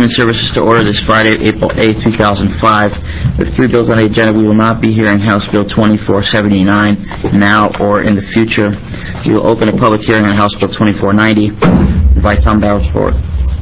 Human Services to order this Friday, April 8, 2005. With 3 bills on the agenda, we will not be hearing House Bill 2479 now or in the future. We will open a public hearing on House Bill 2490. Invite Tom Bowers forward.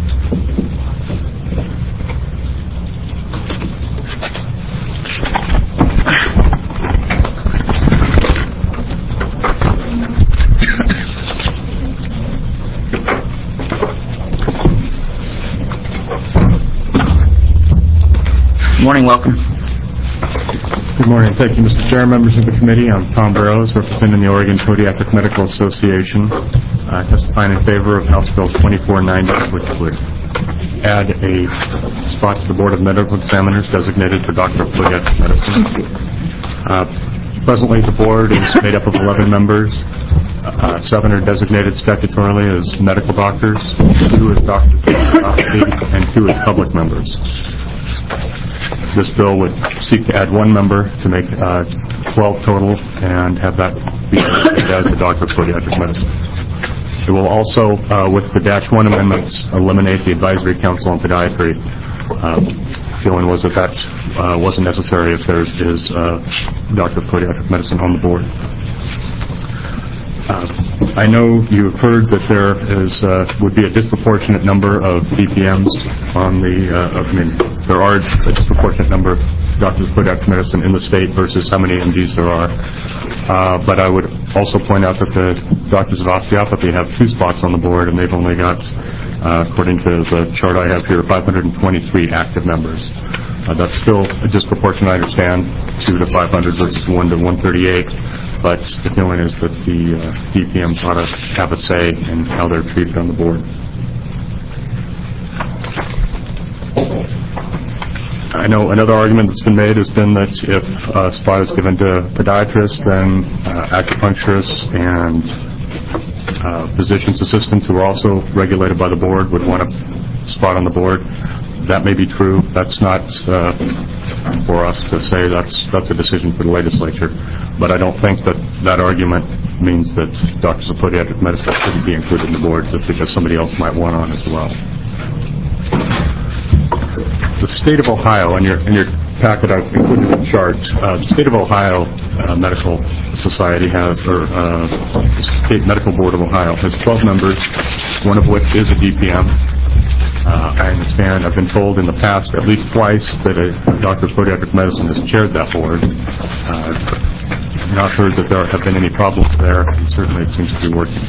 Good morning. Welcome. Good morning. Thank you, Mr. Chair, members of the committee. I'm Tom Burrows, representing the Oregon Podiatric Medical Association, testifying in favor of House Bill 2490, which would add a spot to the Board of Medical Examiners designated for Doctor of Podiatric Medicine. Presently, the board is made up of 11 members. 7 are designated statutorily as medical doctors, 2 as doctors of endoscopy, and 2 as public members. This bill would seek to add 1 member to make 12 total and have that be as the Doctor of Podiatric Medicine. It will also, with the Dash 1 amendments, eliminate the Advisory Council on Podiatry. Feeling was that wasn't necessary if there is Doctor of Podiatric Medicine on the board. I know you have heard that there would be a disproportionate number of DPMs on the. There are a disproportionate number of doctors of podiatric medicine in the state versus how many MDs there are. But I would also point out that the doctors of osteopathy have 2 spots on the board, and they've only got, according to the chart I have here, 523 active members. That's still a disproportion, I understand, 2 to 500 versus 1 to 138. But the feeling is that the DPMs ought to have a say in how they're treated on the board. I know another argument that's been made has been that if a spot is given to podiatrists, then acupuncturists and physician's assistants who are also regulated by the board would want a spot on the board. That may be true. That's not for us to say. That's a decision for the legislature. But I don't think that argument means that doctors of podiatric medicine shouldn't be included in the board just because somebody else might want on as well. The state of Ohio, in your packet I've included a chart. The state of Ohio Medical Society has, or State Medical Board of Ohio has 12 members, one of which is a DPM. I understand, I've been told in the past at least twice that a doctor of podiatric medicine has chaired that board. I've not heard that there have been any problems there, and certainly it seems to be working.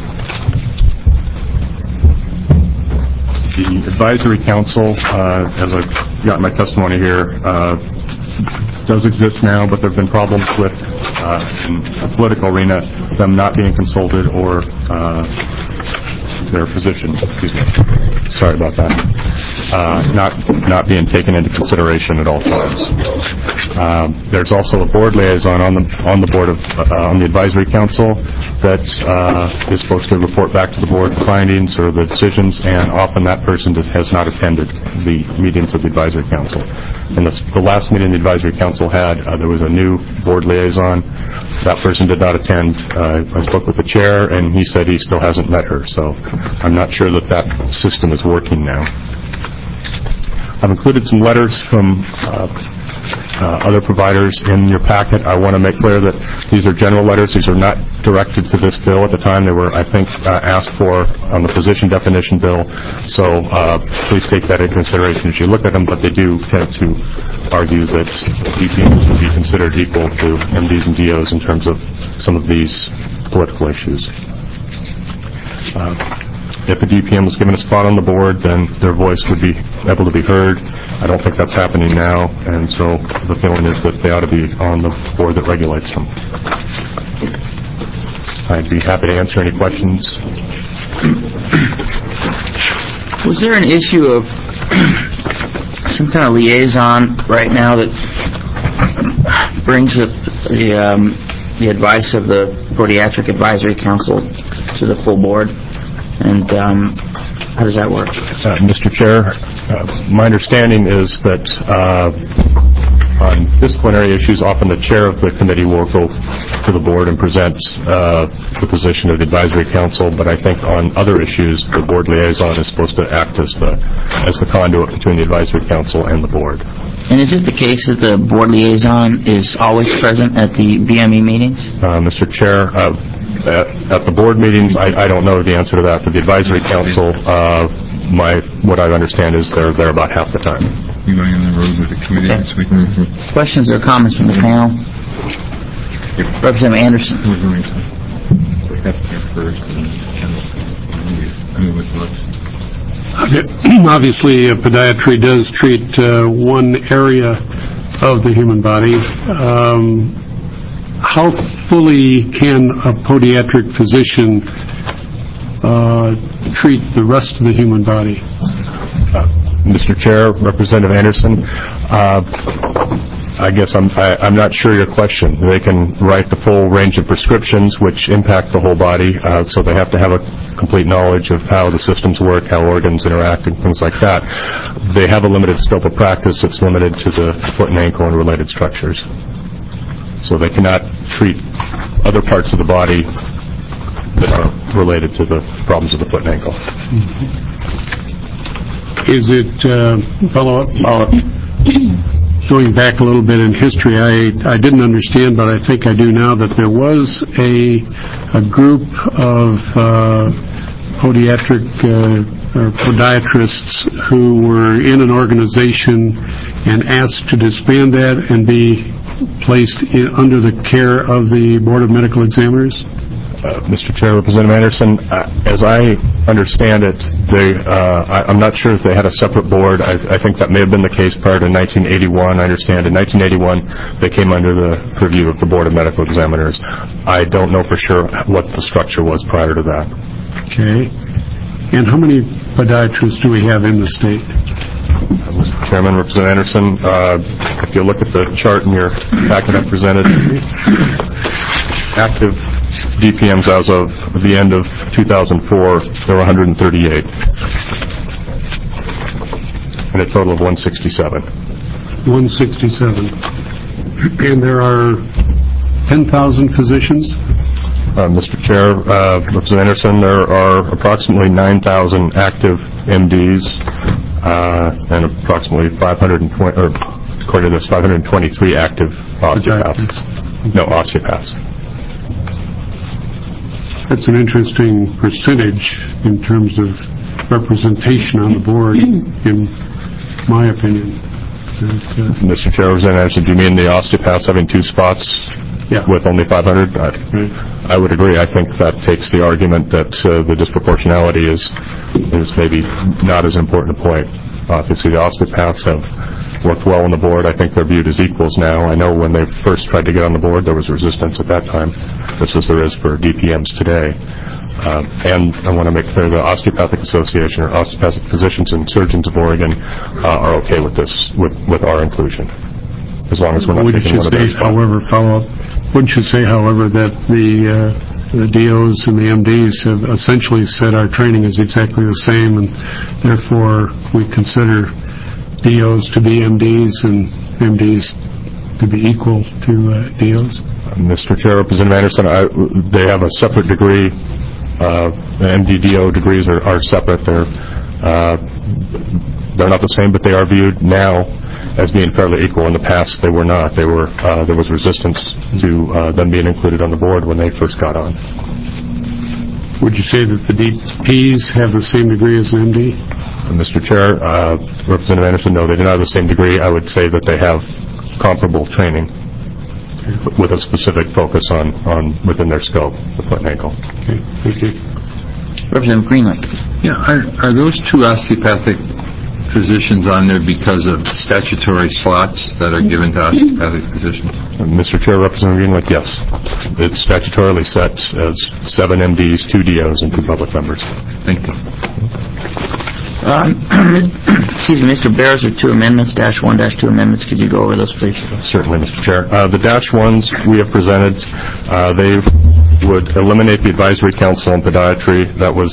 The advisory council, as I've got my testimony here, does exist now, but there have been problems with, in the political arena, them not being consulted or their physicians, sorry about that, not being taken into consideration at all times. There's also a board liaison on the board of on the advisory council that is supposed to report back to the board the findings or the decisions, and often that person has not attended the meetings of the advisory council. And the last meeting the advisory council had, there was a new board liaison. That person did not attend. I spoke with the chair, and he said he still hasn't met her. So I'm not sure that system is working now. I've included some letters from other providers in your packet. I want to make clear that these are general letters. These are not directed to this bill. At the time, they were, I think, asked for on the physician definition bill. So please take that into consideration as you look at them. But they do tend to argue that DPMs should be considered equal to MDs and DOs in terms of some of these political issues. If a DPM was given a spot on the board, then their voice would be able to be heard. I don't think that's happening now, and so the feeling is that they ought to be on the board that regulates them. I'd be happy to answer any questions. Was there an issue of some kind of liaison right now that brings the advice of the Podiatric Advisory Council to the full board? And how does that work? Mr. Chair, my understanding is that On disciplinary issues, often the chair of the committee will go to the board and present the position of the advisory council, but I think on other issues, the board liaison is supposed to act as the conduit between the advisory council and the board. And is it the case that the board liaison is always present at the BME meetings? Mr. Chair, at the board meetings, I don't know the answer to that. For the advisory council, what I understand is they're there about half the time. You going on the road with the committee this week? Questions or comments from the panel? Representative Anderson. We're going to have to first, and then what's left? Obviously, podiatry does treat one area of the human body. How fully can a podiatric physician treat the rest of the human body? Mr. Chair, Representative Anderson, I guess I'm not sure your question. They can write the full range of prescriptions which impact the whole body, so they have to have a complete knowledge of how the systems work, how organs interact, and things like that. They have a limited scope of practice that's limited to the foot and ankle and related structures. So they cannot treat other parts of the body that are related to the problems of the foot and ankle. Is it, follow-up? Going back a little bit in history, I didn't understand, but I think I do now, that there was a group of podiatric or podiatrists who were in an organization and asked to disband that and be placed under the care of the Board of Medical Examiners? Mr. Chair, Representative Anderson, as I understand it, I'm not sure if they had a separate board. I think that may have been the case prior to 1981. I understand in 1981 they came under the purview of the Board of Medical Examiners. I don't know for sure what the structure was prior to that. Okay. And how many podiatrists do we have in the state? Mr. Chairman, Representative Anderson, if you look at the chart in your packet I presented, active DPMs as of the end of 2004, there were 138, and a total of 167. 167. And there are 10,000 physicians? Mr. Chair, Representative Anderson, there are approximately 9,000 active MDs and approximately 520, or according to this, 523 active osteopaths. No, osteopaths. That's an interesting percentage in terms of representation on the board, in my opinion. Mr. Chair, Representative Anderson, do you mean the osteopaths having 2 spots with only 500? I would agree. I think that takes the argument that the disproportionality is maybe not as important a point. Obviously, the osteopaths have worked well on the board. I think they're viewed as equals now. I know when they first tried to get on the board, there was resistance at that time, just as there is for DPMs today. And I want to make clear the Osteopathic Association, or Osteopathic Physicians and Surgeons of Oregon, are okay with this, with our inclusion, as long as we're not taking one of those. Wouldn't you say, however, that the DOs and the MDs have essentially said our training is exactly the same, and therefore we consider DOs to be MDs and MDs to be equal to DOs? Mr. Chair, Representative Anderson, they have a separate degree. The MD-DO degrees are separate. They're not the same, but they are viewed now as being fairly equal. In the past, they were not. There was resistance to them being included on the board when they first got on. Would you say that the DPs have the same degree as the MD? Mr. Chair, Representative Anderson, no, they do not have the same degree. I would say that they have comparable training with a specific focus on within their scope, the foot and ankle. Okay, thank you. Representative Greenlee. Yeah, are those 2 osteopathic physicians on there because of statutory slots that are given to osteopathic physicians? Mr. Chair, Representative Greenlee, yes. It's statutorily set as 7 MDs, 2 DOs, and 2 public members. Thank you. Excuse me, Mr. Bears, are 2 amendments, -1, -2 amendments. Could you go over those, please? Certainly, Mr. Chair. The -1s we have presented, they would eliminate the advisory council on podiatry. That was,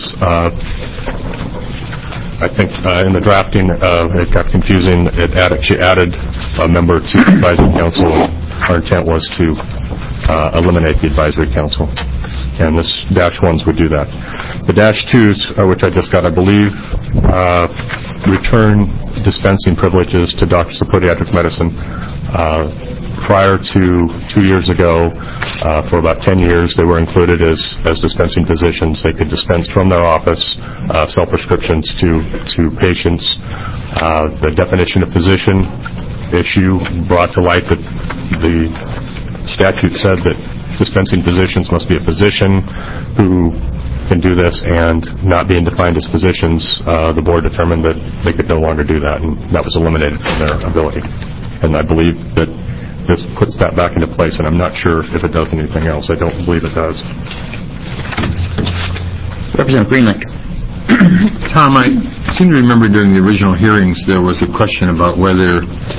I think, in the drafting, it got confusing. She added a member to the advisory council. Our intent was to eliminate the advisory council, and this -1s would do that. The -2s, which I just got, I believe, return dispensing privileges to doctors of podiatric medicine. Prior to 2 years ago, for about 10 years, they were included as dispensing physicians. They could dispense from their office, sell prescriptions to patients. The definition of physician issue brought to light that the statute said that dispensing physicians must be a physician who can do this, and not being defined as physicians, the board determined that they could no longer do that, and that was eliminated from their ability. And I believe that this puts that back into place, and I'm not sure if it does anything else. I don't believe it does. Representative Greenlink. Tom, I seem to remember during the original hearings there was a question about whether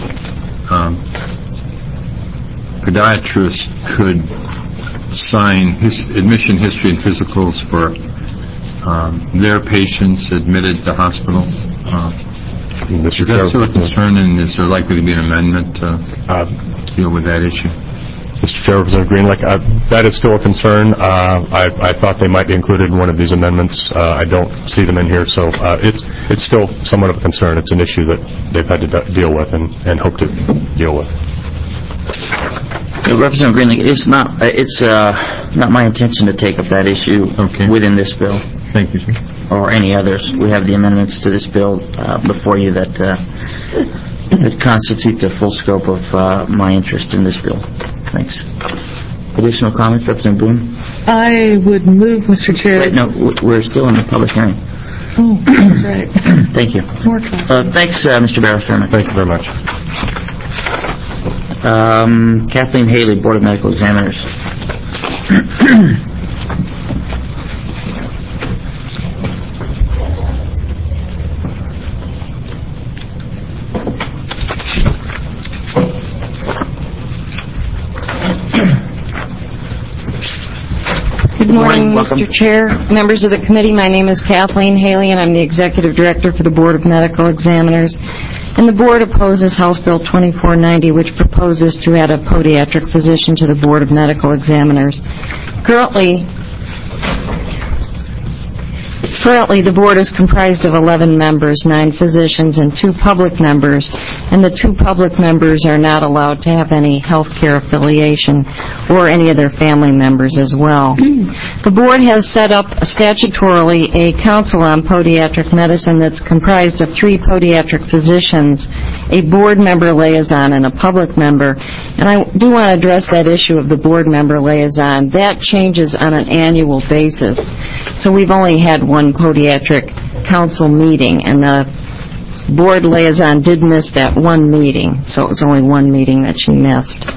podiatrists could sign admission history and physicals for their patients admitted to hospitals. Is that still a concern, and is there likely to be an amendment to deal with that issue? Mr. Chair, Representative Greenlink, that is still a concern. I thought they might be included in one of these amendments. I don't see them in here, so it's still somewhat of a concern. It's an issue that they've had to deal with and hope to deal with. Representative Greenlink, it's not my intention to take up that issue within this bill. Thank you, sir. Or any others. We have the amendments to this bill before you that constitute the full scope of my interest in this bill. Thanks. Additional comments, Representative Boone? I would move, Mr. Chair. Wait, no, we're still in the public hearing. Oh, that's right. Thank you. More time. Thanks, Mr. Barrow-Sturman. Thank you very much. Kathleen Haley, Board of Medical Examiners. Good morning, Welcome. Mr. Chair, members of the committee. My name is Kathleen Haley, and I'm the Executive Director for the Board of Medical Examiners. And the Board opposes House Bill 2490, which proposes to add a podiatric physician to the Board of Medical Examiners. Currently, the Board is comprised of 11 members, 9 physicians, and 2 public members, and the 2 public members are not allowed to have any health care affiliation or any of their family members as well. The Board has set up statutorily a council on podiatric medicine that's comprised of 3 podiatric physicians, a board member liaison, and a public member. And I do want to address that issue of the board member liaison. That changes on an annual basis. So we've only had one podiatric council meeting, and the board liaison did miss that one meeting, so it was only one meeting that she missed.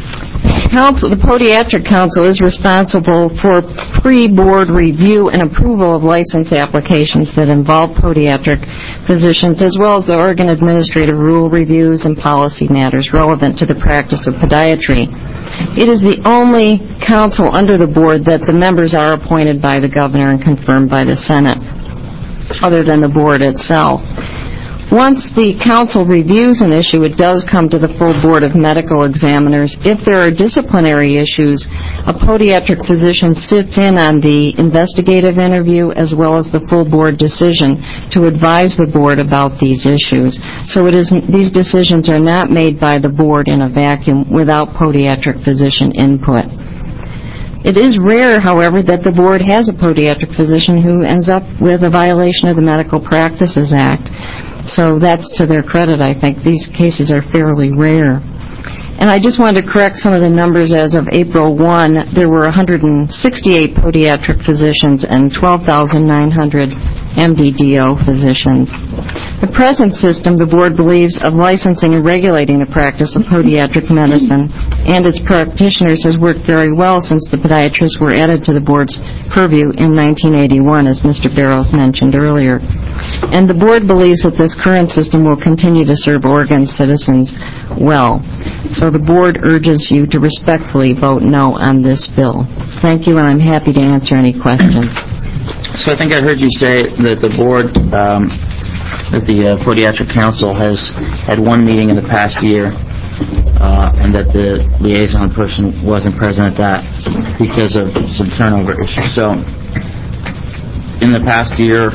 The Podiatric Council is responsible for pre-board review and approval of license applications that involve podiatric physicians, as well as the organ administrative rule reviews and policy matters relevant to the practice of podiatry. It is the only council under the board that the members are appointed by the governor and confirmed by the Senate, other than the board itself. Once the council reviews an issue, it does come to the full Board of Medical Examiners. If there are disciplinary issues, a podiatric physician sits in on the investigative interview as well as the full board decision to advise the board about these issues. So these decisions are not made by the board in a vacuum without podiatric physician input. It is rare, however, that the board has a podiatric physician who ends up with a violation of the Medical Practices Act. So that's to their credit, I think. These cases are fairly rare. And I just wanted to correct some of the numbers. As of April 1, there were 168 podiatric physicians and 12,900 MDDO physicians. The present system, the board believes, of licensing and regulating the practice of podiatric medicine and its practitioners has worked very well since the podiatrists were added to the board's purview in 1981, as Mr. Barrows mentioned earlier. And the board believes that this current system will continue to serve Oregon citizens well. So the board urges you to respectfully vote no on this bill. Thank you, and I'm happy to answer any questions. So I think I heard you say that the board, that the Podiatric Council has had one meeting in the past year, and that the liaison person wasn't present at that because of some turnover issues. So, in the past year,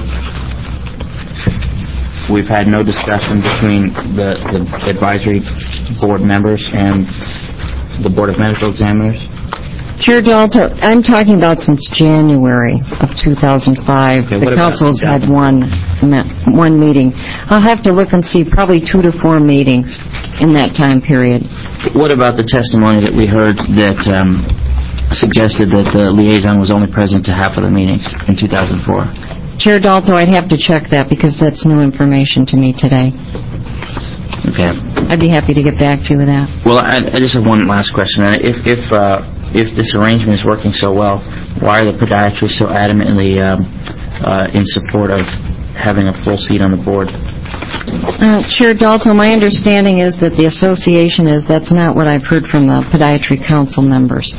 we've had no discussion between the advisory board members and the Board of Medical Examiners. Chair Dalto, I'm talking about since January of 2005. Okay, the council's had one meeting. I'll have to look and see, probably 2 to 4 meetings in that time period. What about the testimony that we heard that suggested that the liaison was only present to half of the meetings in 2004? Chair Dalto, I'd have to check that because that's new information to me today. Okay. I'd be happy to get back to you with that. Well, I just have one last question. If this arrangement is working so well, why are the podiatrists so adamantly in support of having a full seat on the board? Chair Dalto, my understanding is that the association is, that's not what I've heard from the podiatry council members.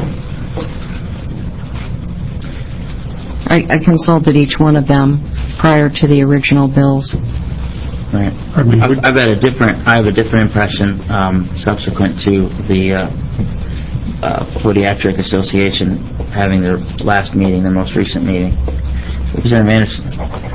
I consulted each one of them prior to the original bills. Right. I have a different impression subsequent to the Podiatric Association having their last meeting, their most recent meeting. Representative Anderson.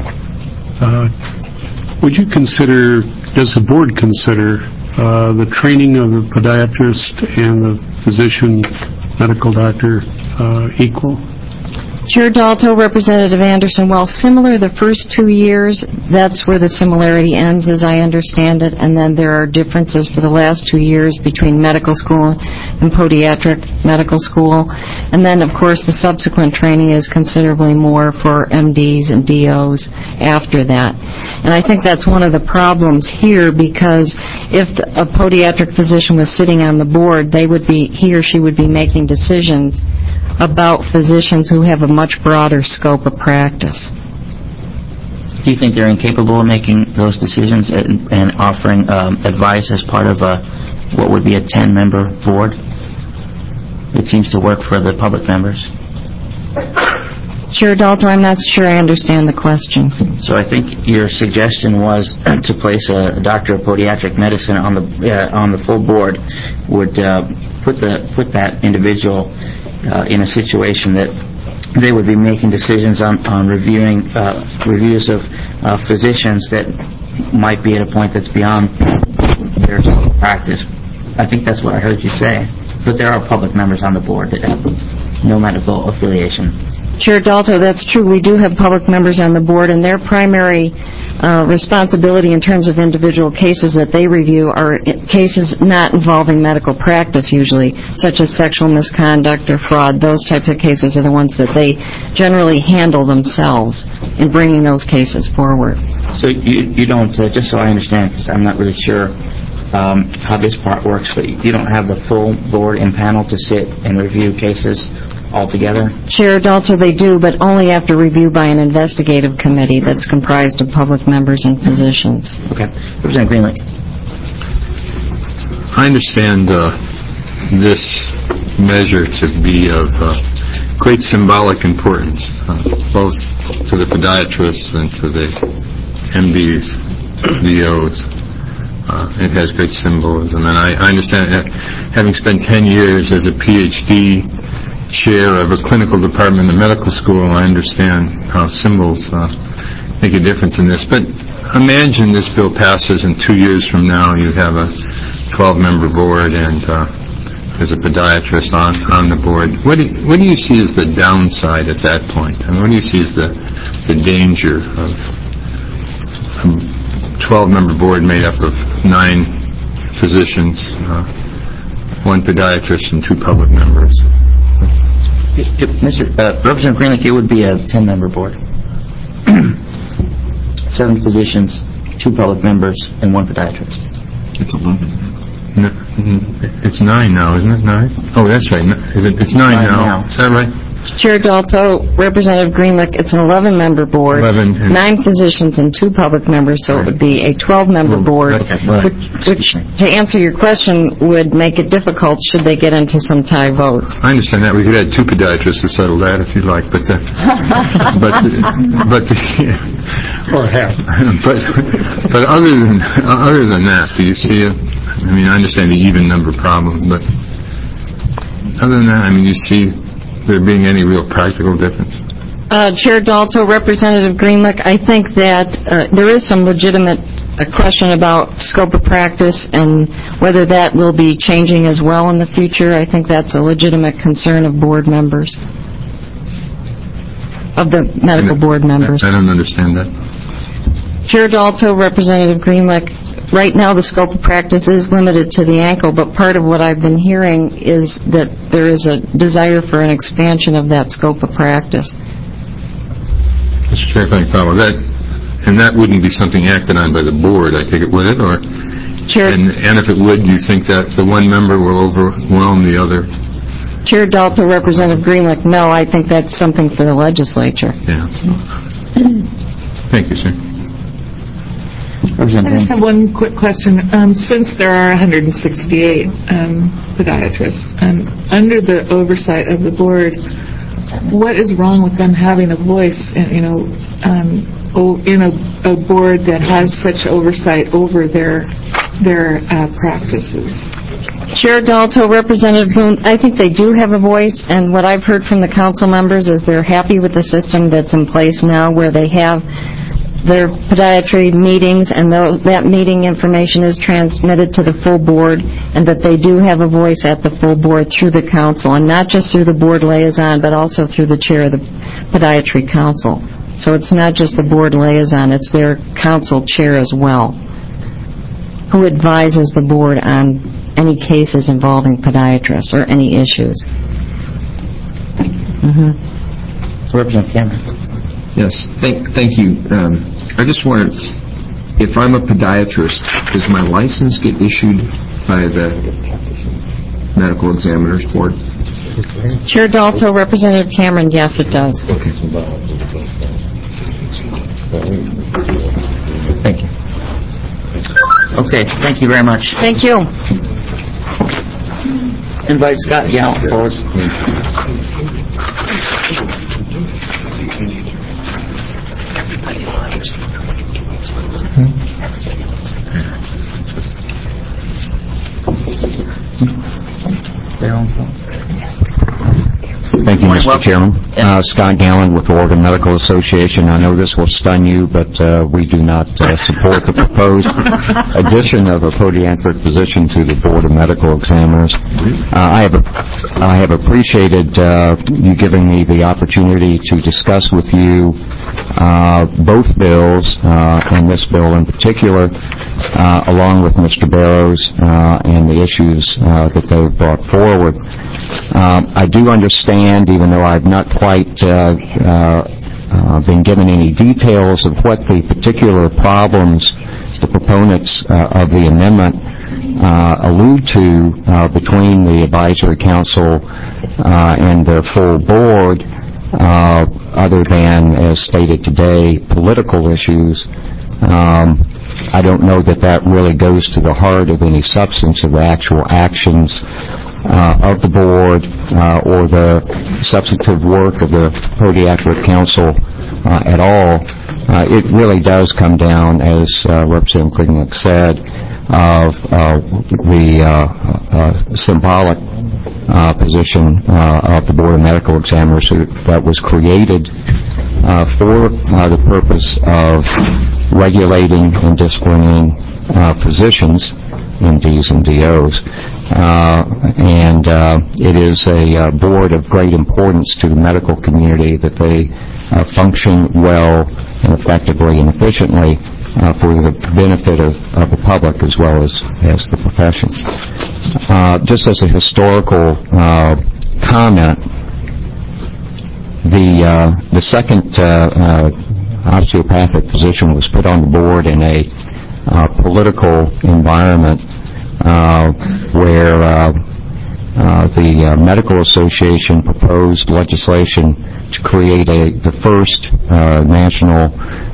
Does the board consider the training of the podiatrist and the physician medical doctor equal? Chair Dalto, Representative Anderson, while similar the first 2 years, that's where the similarity ends, as I understand it, and then there are differences for the last 2 years between medical school and podiatric medical school. And then, of course, the subsequent training is considerably more for MDs and DOs after that. And I think that's one of the problems here, because if a podiatric physician was sitting on the board, he or she would be making decisions about physicians who have a much broader scope of practice. Do you think they're incapable of making those decisions and offering advice as part of what would be a 10-member board? It seems to work for the public members. Chair Dalto, I'm not sure I understand the question. So I think your suggestion was to place a doctor of podiatric medicine on the full board would put that individual in a situation that they would be making decisions on reviews of physicians that might be at a point that's beyond their practice. I think that's what I heard you say. But there are public members on the board that have no medical affiliation. Chair Dalto, that's true. We do have public members on the board, and their primary responsibility in terms of individual cases that they review are cases not involving medical practice usually, such as sexual misconduct or fraud. Those types of cases are the ones that they generally handle themselves in bringing those cases forward. So you don't, just so I understand, because I'm not really sure how this part works, but you don't have the full board and panel to sit and review cases altogether? Chair Dalto, they do, but only after review by an investigative committee that's comprised of public members and physicians. Okay. Representative Greenlee. I understand this measure to be of great symbolic importance, both to the podiatrists and to the MDs, DOs. It has great symbolism, and I understand, having spent 10 years as a PhD chair of a clinical department in medical school, I understand how symbols make a difference in this. But imagine this bill passes and 2 years from now you have a 12-member board and there's a podiatrist on the board. What do you see as the downside at that point? I mean, what do you see as the danger of a 12-member board made up of 9 physicians, 1 podiatrist, and 2 public members? Representative Greenlee, it would be a 10-member board. 7 physicians, 2 public members, and 1 podiatrist. It's 11. No, it's 9 now, isn't it? 9? Oh, that's right. It's 9 now. Is that right? Chair Dalto, Representative Greenlee, it's an 11-member board, 9 physicians and 2 public members, so it would be a 12-member board, which, to answer your question, would make it difficult should they get into some tie votes. I understand that. We could add 2 podiatrists to settle that if you'd like, or half. But other than that, do you see I mean, I understand the even number problem, but other than that, I mean, you see there being any real practical difference? Chair Dalto, Representative Greenlick, I think that there is some legitimate question about scope of practice and whether that will be changing as well in the future. I think that's a legitimate concern of board members, of the medical board members. I don't understand that. Chair Dalto, Representative Greenlick, right now the scope of practice is limited to the ankle, but part of what I've been hearing is that there is a desire for an expansion of that scope of practice. Mr. Chair, if I can follow that, and that wouldn't be something acted on by the board, I take it, would it? Or, Chair, and if it would, do you think that the one member will overwhelm the other? Chair Dalto, Representative Greenlick, no, I think that's something for the legislature. Yeah. Thank you, sir. I just have one quick question. Since there are 168 podiatrists, under the oversight of the board, what is wrong with them having a voice, in a board that has such oversight over their practices? Chair Dalto, Representative Boone, I think they do have a voice, and what I've heard from the council members is they're happy with the system that's in place now, where they have their podiatry meetings, and that meeting information is transmitted to the full board, and that they do have a voice at the full board through the council, and not just through the board liaison, but also through the chair of the podiatry council. So it's not just the board liaison, it's their council chair as well, who advises the board on any cases involving podiatrists or any issues. Representative Cameron. Yes, thank you. I just wanted, if I'm a podiatrist, does my license get issued by the Medical Examiners Board? Chair Dalto, Representative Cameron, yes, it does. Okay. Thank you. Okay, thank you very much. Thank you. Invite Scott Gallant forward. Thank you, Mr. Chairman. Scott Gallant with the Oregon Medical Association. I know this will stun you, but we do not support the proposed addition of a podiatric position to the Board of Medical Examiners. I have appreciated you giving me the opportunity to discuss with you both bills, and this bill in particular, along with Mr. Barrows and the issues that they've brought forward. I do understand, even though I've not quite been given any details of what the particular problems the proponents of the amendment allude to between the advisory council and their full board, other than, as stated today, political issues. I don't know that that really goes to the heart of any substance of the actual actions of the board or the substantive work of the Podiatric Council at all. It really does come down, as Representative Greenlick said, of the symbolic position of the Board of Medical Examiners that was created for the purpose of regulating and disciplining physicians, MDs and DOs. And it is a board of great importance to the medical community that they function well and effectively and efficiently for the benefit of the public as well as the profession. Just as a historical comment, the second osteopathic position was put on the board in a political environment where the Medical Association proposed legislation to create the first national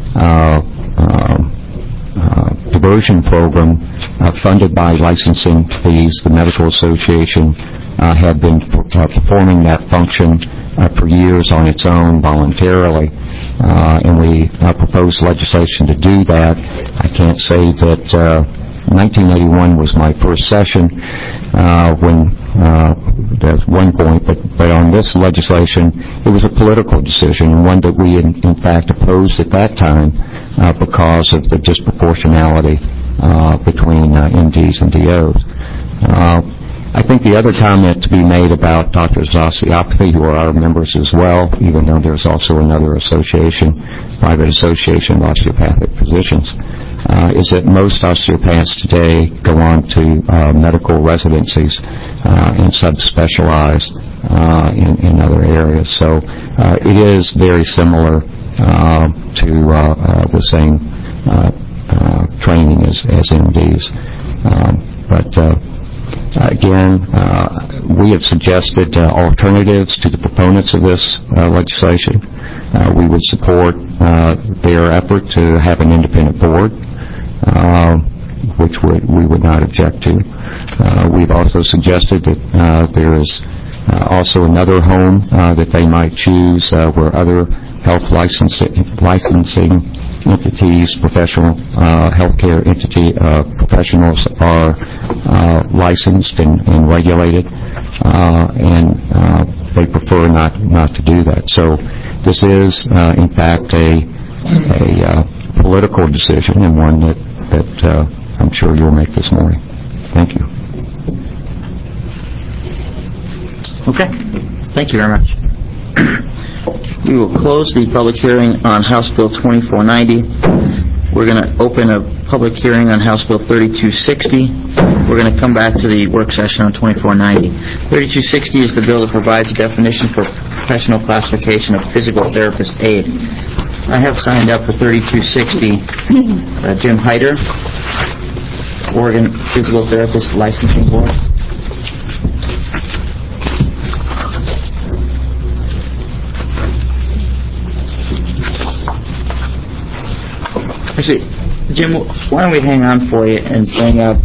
diversion program funded by licensing fees. The Medical Association had been performing that function for years on its own voluntarily, and we proposed legislation to do that. I can't say that 1981 was my first session when there's one point, but on this legislation, it was a political decision, and one that we in fact opposed at that time because of the disproportionality between MDs and DOs. I think the other comment to be made about doctors' osteopathy, who are our members as well, even though there's also another association, private association of osteopathic physicians, is that most osteopaths today go on to medical residencies and subspecialize in other areas. So it is very similar to the same training as MDs. Again, we have suggested alternatives to the proponents of this legislation. We would support their effort to have an independent board, which we would not object to. We've also suggested that there is also another home that they might choose where other health licensing entities, professional healthcare entity professionals are licensed and regulated, and they prefer not to do that. So this is, in fact, a political decision, and one that I'm sure you'll make this morning. Thank you. Okay. Thank you very much. We will close the public hearing on House Bill 2490. We're going to open a public hearing on House Bill 3260. We're going to come back to the work session on 2490. 3260 is the bill that provides a definition for professional classification of physical therapist aid. I have signed up for 3260 Jim Hyder, Oregon Physical Therapist Licensing Board. Actually, Jim, why don't we hang on for you and bring up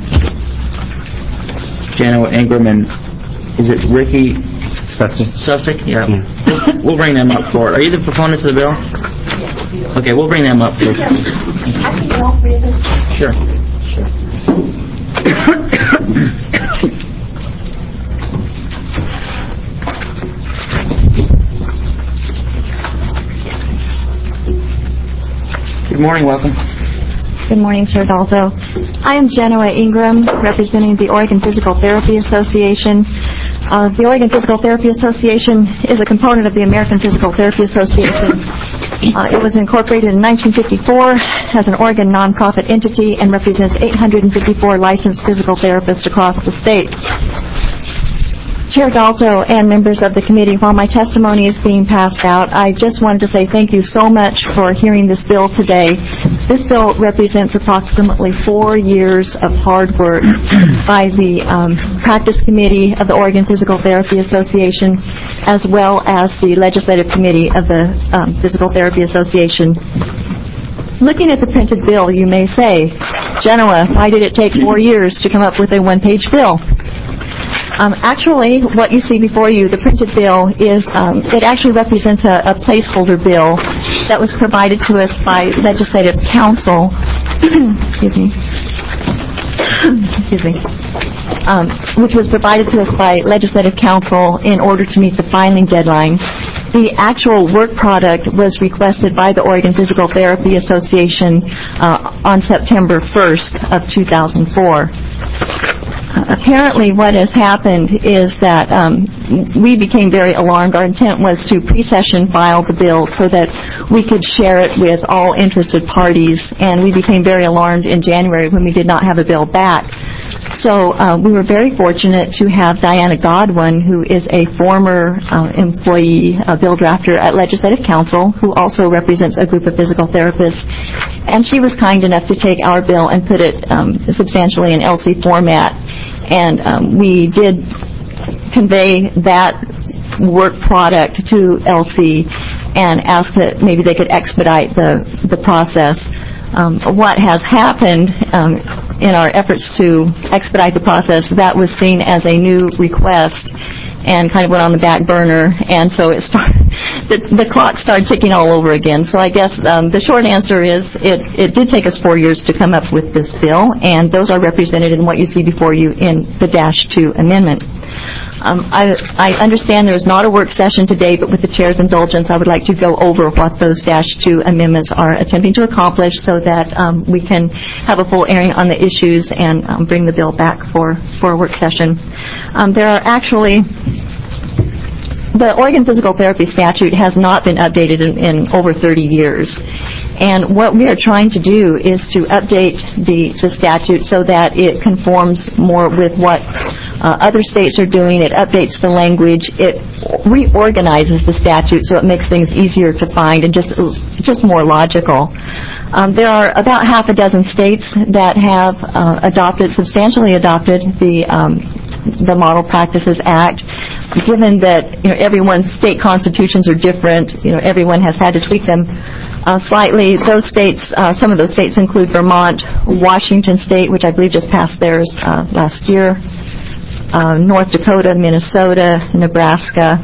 Jano Ingram and, is it Ricky Sussick? Yeah. We'll bring them up for it. Are you the proponent of the bill? Okay, we'll bring them up for it. I can do all three of them. Sure. Good morning, welcome. Good morning, Chair Dalto. I am Genoa Ingram, representing the Oregon Physical Therapy Association. The Oregon Physical Therapy Association is a component of the American Physical Therapy Association. It was incorporated in 1954 as an Oregon nonprofit entity and represents 854 licensed physical therapists across the state. Chair Dalto and members of the committee, while my testimony is being passed out, I just wanted to say thank you so much for hearing this bill today. This bill represents approximately 4 years of hard work by the practice committee of the Oregon Physical Therapy Association, as well as the legislative committee of the Physical Therapy Association. Looking at the printed bill, you may say, Genoa, why did it take 4 years to come up with a one-page bill? Actually, what you see before you, the printed bill, is it actually represents a placeholder bill that was provided to us by Legislative Council. Which was provided to us by Legislative Council in order to meet the filing deadline. The actual work product was requested by the Oregon Physical Therapy Association on September 1st of 2004. Apparently what has happened is that we became very alarmed. Our intent was to pre-session file the bill so that we could share it with all interested parties, and we became very alarmed in January when we did not have a bill back. So we were very fortunate to have Diana Godwin, who is a former employee, bill drafter at Legislative Council, who also represents a group of physical therapists, and she was kind enough to take our bill and put it substantially in LC format. And we did convey that work product to LC and ask that maybe they could expedite the process. What has happened in our efforts to expedite the process, that was seen as a new request, and kind of went on the back burner, and so the clock started ticking all over again. So I guess the short answer is it did take us 4 years to come up with this bill, and those are represented in what you see before you in the Dash 2 amendment. I understand there is not a work session today, but with the Chair's indulgence, I would like to go over what those Dash 2 amendments are attempting to accomplish so that we can have a full airing on the issues and bring the bill back for a work session. There are actually... The Oregon Physical Therapy statute has not been updated in over 30 years. And what we are trying to do is to update the statute so that it conforms more with what other states are doing. It updates the language. It reorganizes the statute so it makes things easier to find and just more logical. There are about half a dozen states that have substantially adopted the Model Practices Act. Given that everyone's state constitutions are different, everyone has had to tweak them slightly. Those states, some of those states include Vermont, Washington State, which I believe just passed theirs last year, North Dakota, Minnesota, Nebraska.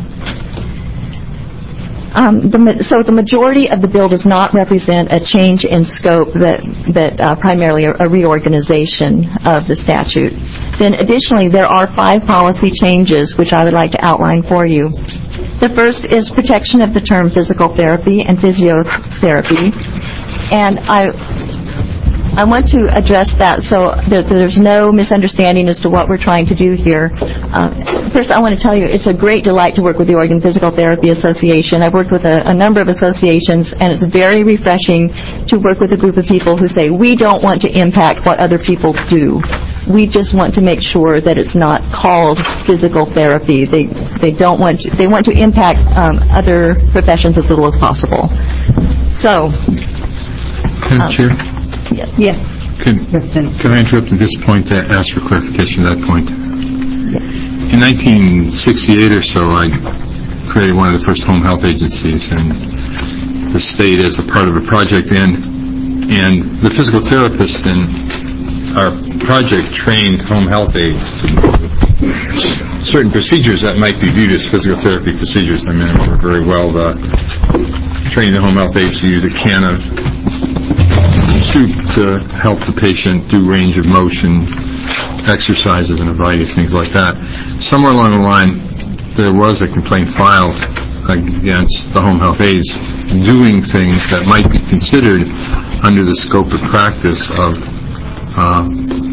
So the majority of the bill does not represent a change in scope, but primarily a reorganization of the statute. Then additionally, there are 5 policy changes which I would like to outline for you. The first is protection of the term physical therapy and physiotherapy. And I want to address that so that there's no misunderstanding as to what we're trying to do here. First, I want to tell you it's a great delight to work with the Oregon Physical Therapy Association. I've worked with a number of associations, and it's very refreshing to work with a group of people who say, we don't want to impact what other people do. We just want to make sure that it's not called physical therapy. They want to impact other professions as little as possible. So, Chair? Yes. Can I interrupt at this point to ask for clarification of that point? Yes. In 1968 or so, I created one of the first home health agencies, and the state as a part of a project, and the physical therapists in our project trained home health aides to certain procedures that might be viewed as physical therapy procedures. I mean, I remember very well training the home health aides to use a can of soup to help the patient do range of motion exercises and a variety of things like that. Somewhere along the line, there was a complaint filed against the home health aides doing things that might be considered under the scope of practice of I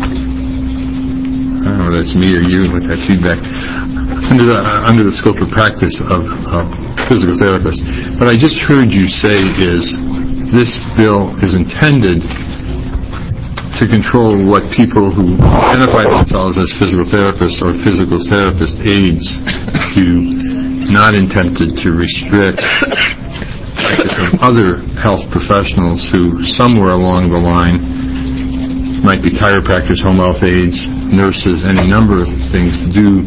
don't know whether it's me or you with that feedback, under the scope of practice of physical therapists. What I just heard you say is this bill is intended to control what people who identify themselves as physical therapists or physical therapist aides do, not intended to restrict practice of other health professionals who somewhere along the line might be chiropractors, home health aides, nurses, any number of things to do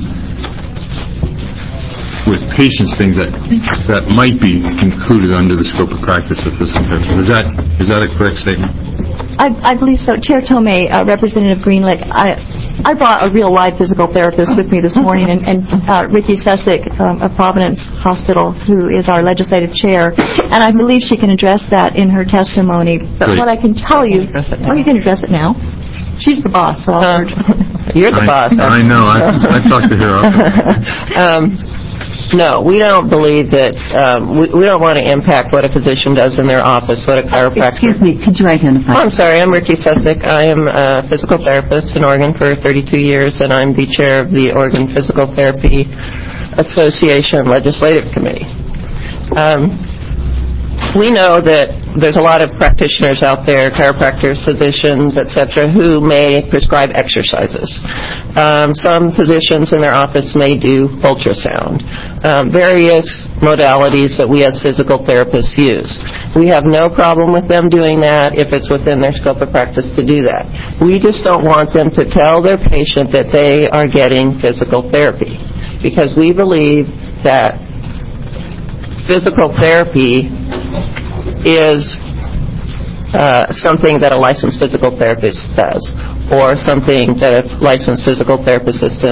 with patients, things that might be included under the scope of practice of physical therapy. Is that a correct statement? I believe so. Chair Tomei, Representative Greenlick, I brought a real live physical therapist with me this morning, and Ricky Sussick of Providence Hospital, who is our legislative chair, and I believe she can address that in her testimony. But what I can tell you... Oh, you can address it now? She's the boss, so I'll... You're the boss. I know. I've talked to her often. No, we don't believe that, we don't want to impact what a physician does in their office, what a chiropractor... Excuse me, could you identify? Oh, I'm sorry, I'm Ricky Sussick. I am a physical therapist in Oregon for 32 years, and I'm the chair of the Oregon Physical Therapy Association Legislative Committee. We know that there's a lot of practitioners out there, chiropractors, physicians, etc., who may prescribe exercises. Some physicians in their office may do ultrasound, various modalities that we as physical therapists use. We have no problem with them doing that if it's within their scope of practice to do that. We just don't want them to tell their patient that they are getting physical therapy, because we believe that physical therapy is something that a licensed physical therapist does, or something that a licensed physical therapist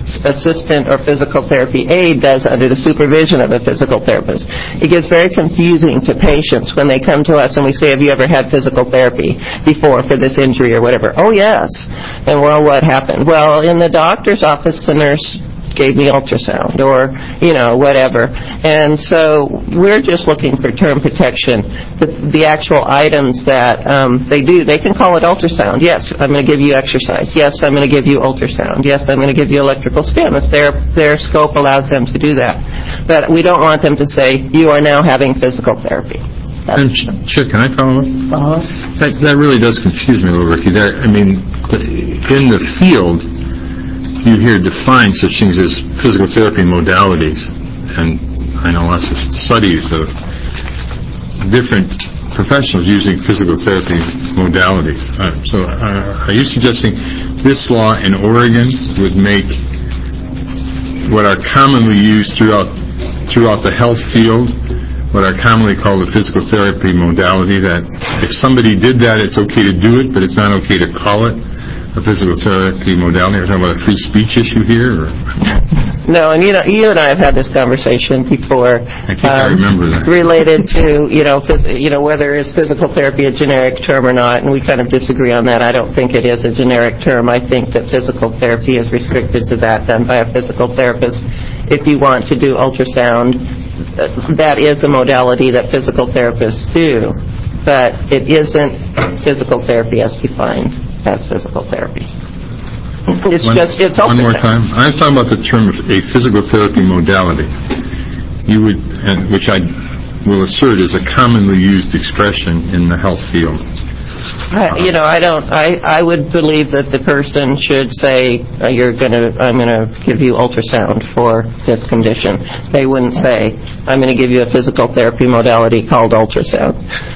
assistant or physical therapy aide does under the supervision of a physical therapist. It gets very confusing to patients when they come to us and we say, have you ever had physical therapy before for this injury or whatever? Oh, yes. And, well, what happened? Well, in the doctor's office, the nurse gave me ultrasound or, whatever. And so we're just looking for term protection. The actual items that they can call it ultrasound. Yes, I'm going to give you exercise. Yes, I'm going to give you ultrasound. Yes, I'm going to give you electrical stim if their scope allows them to do that. But we don't want them to say, you are now having physical therapy. And Chick, can I follow up? That really does confuse me a little, Ricky. In the field, you hear define such things as physical therapy modalities, and I know lots of studies of different professionals using physical therapy modalities. So are you suggesting this law in Oregon would make what are commonly used throughout the health field, what are commonly called the physical therapy modality, that if somebody did that, it's okay to do it, but it's not okay to call it a physical therapy modality? Are we talking about a free speech issue here? Or? No, and you and I have had this conversation before. I think I remember that. Related to, whether is physical therapy a generic term or not, and we kind of disagree on that. I don't think it is a generic term. I think that physical therapy is restricted to that done by a physical therapist. If you want to do ultrasound, that is a modality that physical therapists do, but it isn't physical therapy as defined as physical therapy. It's one more time. I was talking about the term of a physical therapy modality. Which I will assert is a commonly used expression in the health field. I would believe that the person should say, I'm going to give you ultrasound for this condition. They wouldn't say, I'm going to give you a physical therapy modality called ultrasound.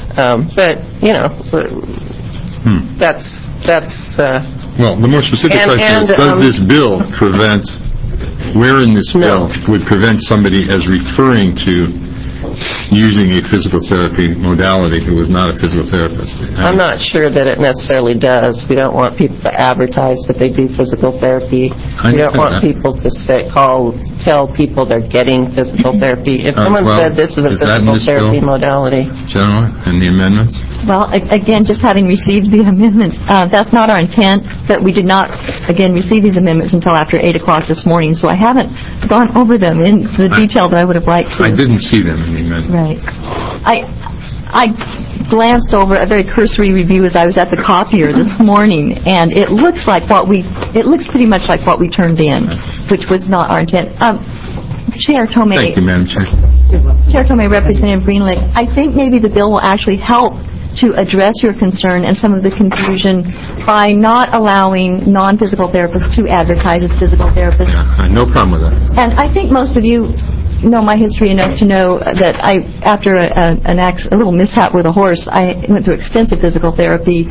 Well, the more specific question is, does this bill prevent, where in this bill would prevent somebody as referring to using a physical therapy modality who is not a physical therapist? I'm not sure that it necessarily does. We don't want people to advertise that they do physical therapy. We don't want people to tell people they're getting physical therapy. If someone said this is a physical therapy modality. General, and the amendments? Well, again, just having received the amendments, that's not our intent, but we did not, again, receive these amendments until after 8 o'clock this morning, so I haven't gone over them in the detail that I would have liked to. I didn't see them in the amendments. Right. I glanced over a very cursory review as I was at the copier this morning, and it looks pretty much like what we turned in, which was not our intent. Chair Tomei. Thank you, Madam Chair. Chair Tomei, Representative Greenlee, I think maybe the bill will actually help to address your concern and some of the confusion by not allowing non-physical therapists to advertise as physical therapists. Yeah, no problem with that. And I think most of you know my history enough to know that after a little mishap with a horse, I went through extensive physical therapy.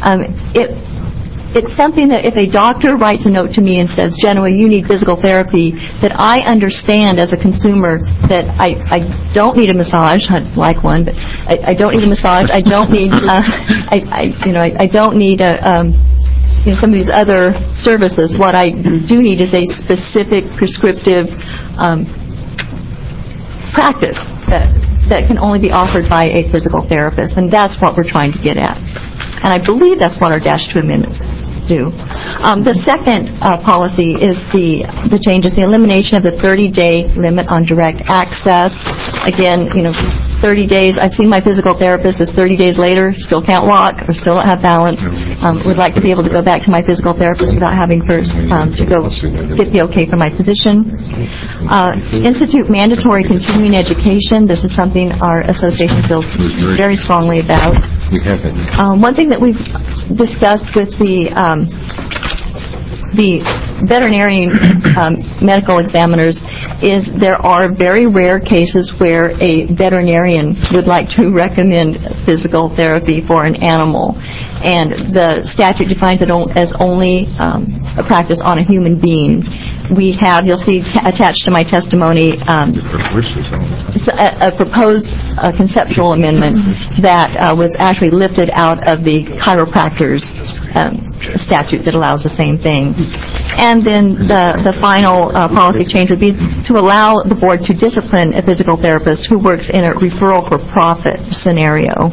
It's something that if a doctor writes a note to me and says, Genoa, you need physical therapy, that I understand as a consumer that I don't need a massage. I'd like one, but I don't need a massage. I don't need I don't need some of these other services. What I do need is a specific prescriptive practice that can only be offered by a physical therapist, and that's what we're trying to get at. And I believe that's what our Dash 2 amendments do. The second policy is the changes, the elimination of the 30-day limit on direct access. Again, 30 days. I've seen my physical therapist is 30 days later, still can't walk or still don't have balance. Would like to be able to go back to my physical therapist without having first to go get the okay from my physician. Institute mandatory continuing education. This is something our association feels very strongly about. We have it. One thing that we've discussed with the veterinarian medical examiners is there are very rare cases where a veterinarian would like to recommend physical therapy for an animal, and the statute defines it as only a practice on a human being. We have, you'll see attached to my testimony, a proposed conceptual amendment that was actually lifted out of the chiropractors statute that allows the same thing. And then the final policy change would be to allow the board to discipline a physical therapist who works in a referral for profit scenario.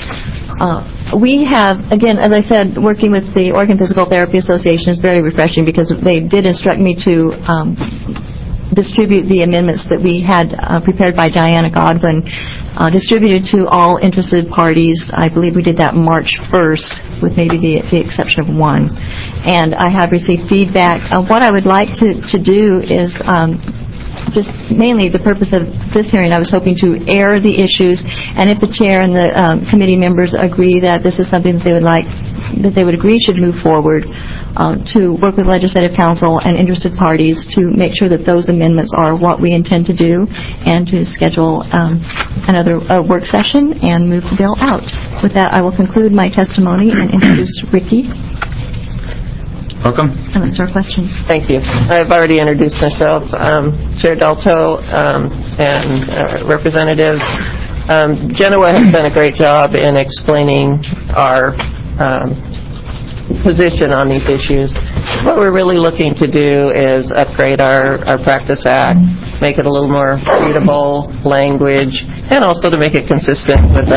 We have, again, as I said, working with the Oregon Physical Therapy Association is very refreshing because they did instruct me to distribute the amendments that we had prepared by Diana Godwin, distributed to all interested parties. I believe we did that March 1st, with maybe the exception of one. And I have received feedback. What I would like to do is just mainly the purpose of this hearing, I was hoping to air the issues, and if the chair and the committee members agree that this is something that they would like, that they would agree should move forward, to work with Legislative Council and interested parties to make sure that those amendments are what we intend to do, and to schedule another work session and move the bill out. With that, I will conclude my testimony and introduce Ricky. Welcome. And let's start questions. Thank you. I've already introduced myself. Chair Dalto and Representative Genoa has done a great job in explaining our position on these issues. What we're really looking to do is upgrade our Practice Act, make it a little more readable language, and also to make it consistent with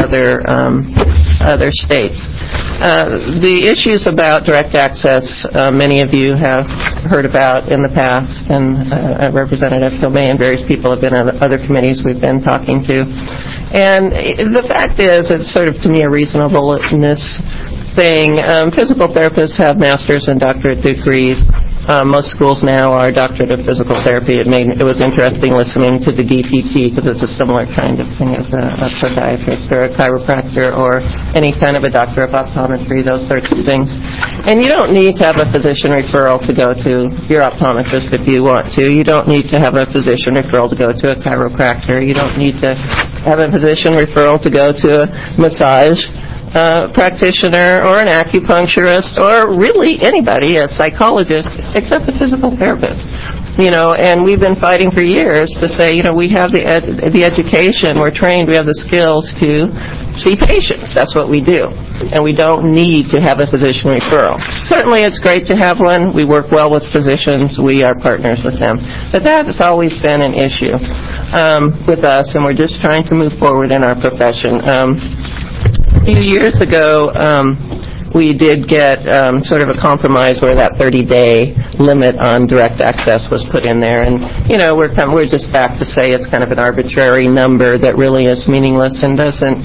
other states. The issues about direct access, many of you have heard about in the past, and Representative Kilmay and various people have been on other committees we've been talking to. And the fact is, it's sort of, to me, a reasonableness thing. Physical therapists have master's and doctorate degrees. Most schools now are doctorate of physical therapy. It was interesting listening to the DPT because it's a similar kind of thing as a podiatrist or a chiropractor or any kind of a doctor of optometry, those sorts of things. And you don't need to have a physician referral to go to your optometrist if you want to. You don't need to have a physician referral to go to a chiropractor. You don't need to have a physician referral to go to a massage practitioner or an acupuncturist or really anybody, a psychologist, except a physical therapist. And we've been fighting for years to say, we have the education, we're trained, we have the skills to see patients. That's what we do. And we don't need to have a physician referral. Certainly it's great to have one. We work well with physicians. We are partners with them. But that has always been an issue with us, and we're just trying to move forward in our profession. A few years ago, we did get sort of a compromise where that 30-day limit on direct access was put in there, and we're just back to say it's kind of an arbitrary number that really is meaningless and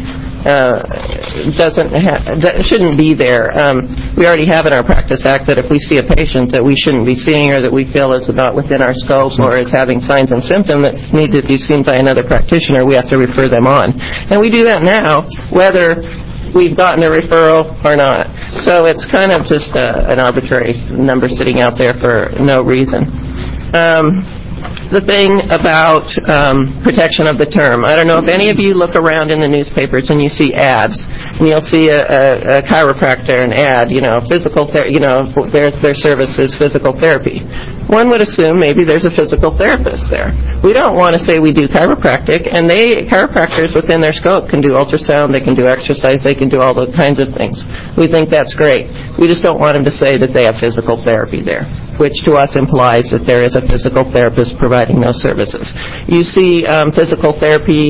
shouldn't be there. We already have in our Practice Act that if we see a patient that we shouldn't be seeing or that we feel is not within our scope or is having signs and symptoms that need to be seen by another practitioner, we have to refer them on. And we do that now, whether we've gotten a referral or not. So it's kind of just an arbitrary number sitting out there for no reason. The thing about protection of the term. I don't know if any of you look around in the newspapers and you see ads, and you'll see a chiropractor an ad, physical therapy, their service is physical therapy. One would assume maybe there's a physical therapist there. We don't want to say we do chiropractic, and chiropractors within their scope can do ultrasound, they can do exercise, they can do all those kinds of things. We think that's great. We just don't want them to say that they have physical therapy there, which to us implies that there is a physical therapist providing those services. You see physical therapy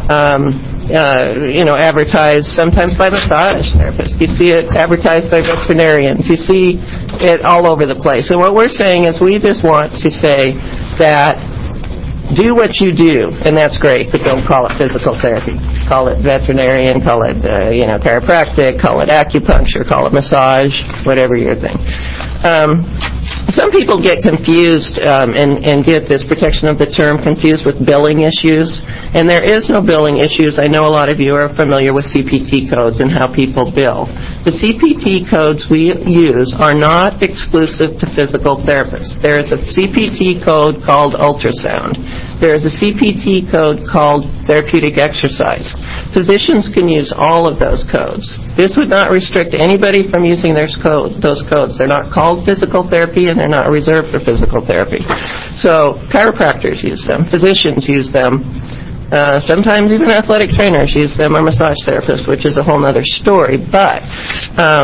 advertised sometimes by massage therapists. You see it advertised by veterinarians. You see it all over the place. And what we're saying is we just want to say that do what you do, and that's great, but don't call it physical therapy. Call it veterinarian, call it chiropractic, call it acupuncture, call it massage, whatever your thing. Some people get confused and get this protection of the term confused with billing issues, and there is no billing issues. I know a lot of you are familiar with CPT codes and how people bill. The CPT codes we use are not exclusive to physical therapists. There is a CPT code called ultrasound. There is a CPT code called therapeutic exercise. Physicians can use all of those codes. This would not restrict anybody from using those codes. They're not called physical therapy, and they're not reserved for physical therapy. So chiropractors use them. Physicians use them. Sometimes even athletic trainers use them, or massage therapists, which is a whole other story. But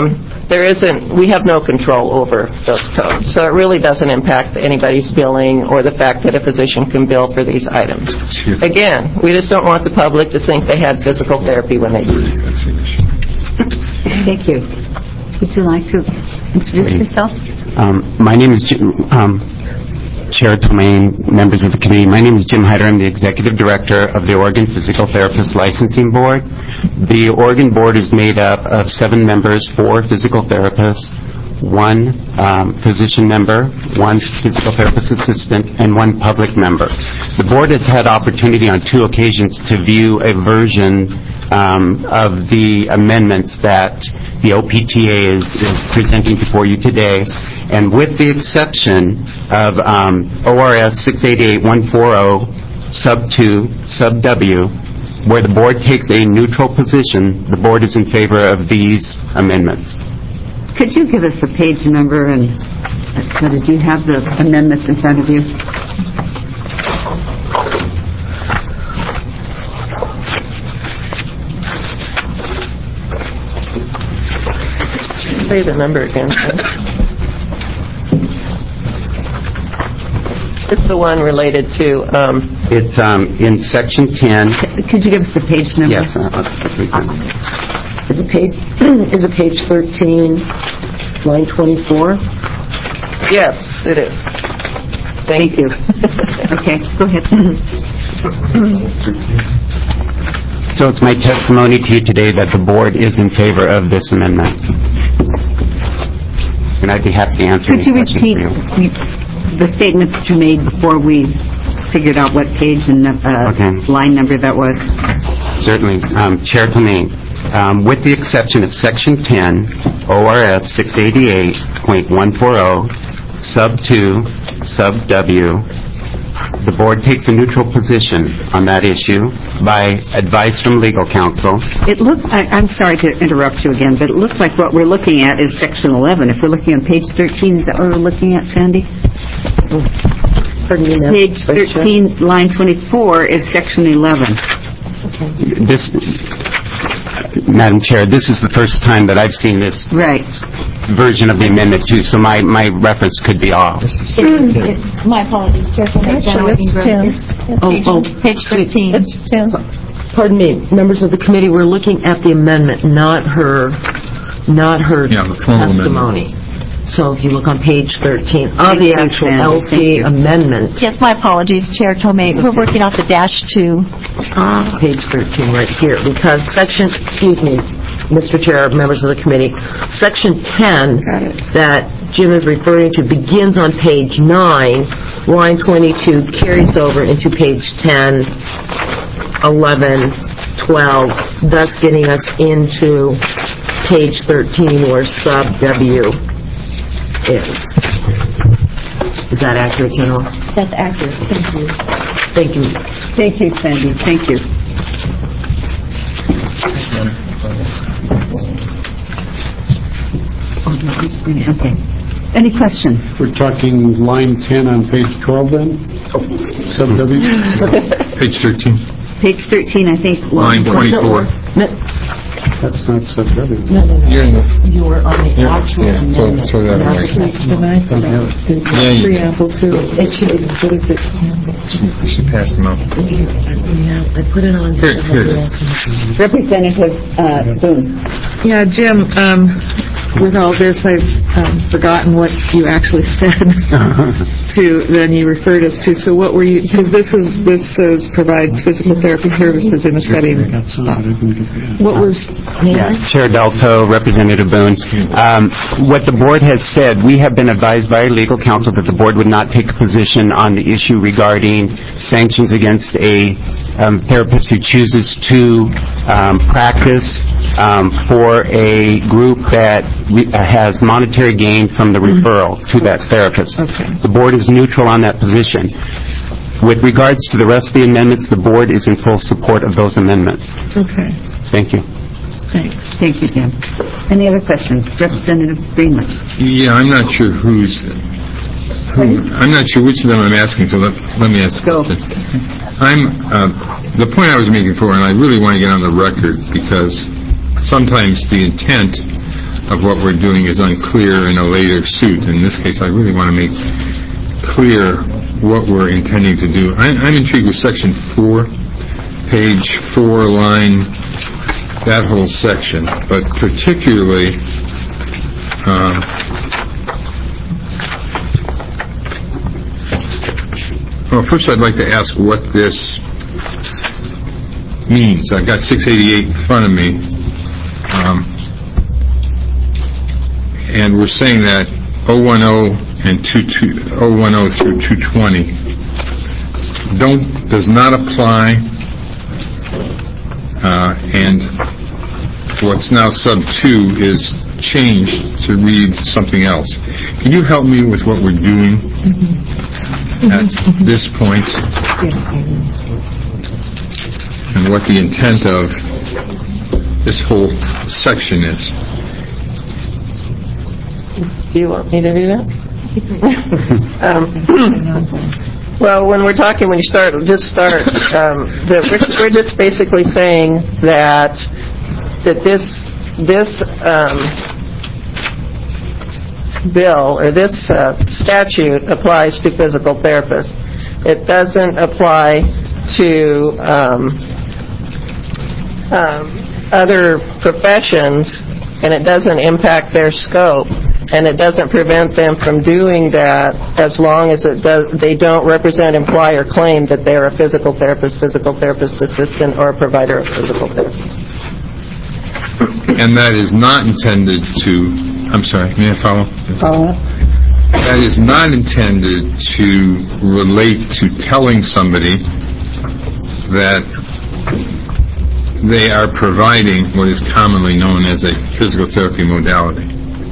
we have no control over those codes. So it really doesn't impact anybody's billing or the fact that a physician can bill for these items. Again, we just don't want the public to think they had physical therapy when they didn't. Thank you. Would you like to introduce yourself? My name is Chair Tomei, members of the committee. My name is Jim Hyder. I'm the Executive Director of the Oregon Physical Therapist Licensing Board. The Oregon Board is made up of 7 members, 4 physical therapists, 1 physician member, 1 physical therapist assistant, and 1 public member. The board has had opportunity on 2 occasions to view a version of the amendments that the OPTA is presenting before you today. And with the exception of ORS 688-140, sub 2, sub W, where the board takes a neutral position, the board is in favor of these amendments. Could you give us a page number, and so did you have the amendments in front of you? Say the number again. It's the one related to... It's in Section 10. Could you give us the page number? Yes. Is it page 13, line 24? Yes, it is. Thank you. Okay, go ahead. So it's my testimony to you today that the board is in favor of this amendment. And I'd be happy to answer any questions for you. Could you repeat the statement that you made before we figured out what page and line number that was? Certainly. Chair Tomei, with the exception of Section 10, ORS 688.140, sub 2, sub W, the board takes a neutral position on that issue by advice from legal counsel. It looks, I'm sorry to interrupt you again, but it looks like what we're looking at is Section 11. If we're looking on page 13, is that what we're looking at, Sandy? Pardon me, no. Page 13, line 24 is Section 11. This, Madam Chair, this is the first time that I've seen this version of the amendment too, so my reference could be off. My apologies, Chair. Page 13. Pardon me, members of the committee, we're looking at the amendment, not her testimony. So if you look on page 13 of the actual LC amendment. Yes, my apologies, Chair Tomei. We're working off the -2. Page 13 right here, because section, excuse me, Mr. Chair, members of the committee, section 10 that Jim is referring to begins on page 9, line 22 carries over into page 10, 11, 12, thus getting us into page 13 where sub W is. Is that accurate, General? That's accurate. Thank you. Thank you. Thank you, Sandy. Thank you. Okay. Any questions? We're talking line 10 on page 12 then? Sub W? Page 13. Page 13, I think. Line 24. That's not sub W. No. You were on the actual amendment. So that It should be. She passed them out. Yeah, I put it on. Representative Boone. Yeah, Jim, with all this, I've forgotten what you actually said then you referred us to. So what were you, because this says provides physical therapy services in a setting. What was... Chair Dalto, Representative Boone. What the board has said, we have been advised by our legal counsel that the board would not take a position on the issue regarding sanctions against a therapist who chooses to practice for a group that has monetary gain from the referral to that therapist. Okay. The board is neutral on that position. With regards to the rest of the amendments, the board is in full support of those amendments. Okay. Thank you. Thanks. Thank you, Jim. Any other questions? Representative Greenland. Yeah, I'm not sure I'm not sure which of them I'm asking, so let me ask a question. The point I was making before, and I really want to get on the record, because sometimes the intent of what we're doing is unclear in a later suit. In this case, I really want to make clear what we're intending to do. I'm intrigued with Section 4, page 4, line, that whole section, but particularly well, first I'd like to ask what this means. I've got 688 in front of me, and we're saying that 010 and 010 through 220 does not apply, and what's now sub 2 is changed to read something else. Can you help me with what we're doing at this point and what the intent of this whole section is? Do you want me to do that? Well, when you start, we're just basically saying that this bill or this statute applies to physical therapists. It doesn't apply to other professions, and it doesn't impact their scope, and it doesn't prevent them from doing that as long as they don't represent, imply, or claim that they're a physical therapist assistant, or a provider of physical therapy. And that is not intended to, I'm sorry, may I follow? Follow up. That is not intended to relate to telling somebody that they are providing what is commonly known as a physical therapy modality.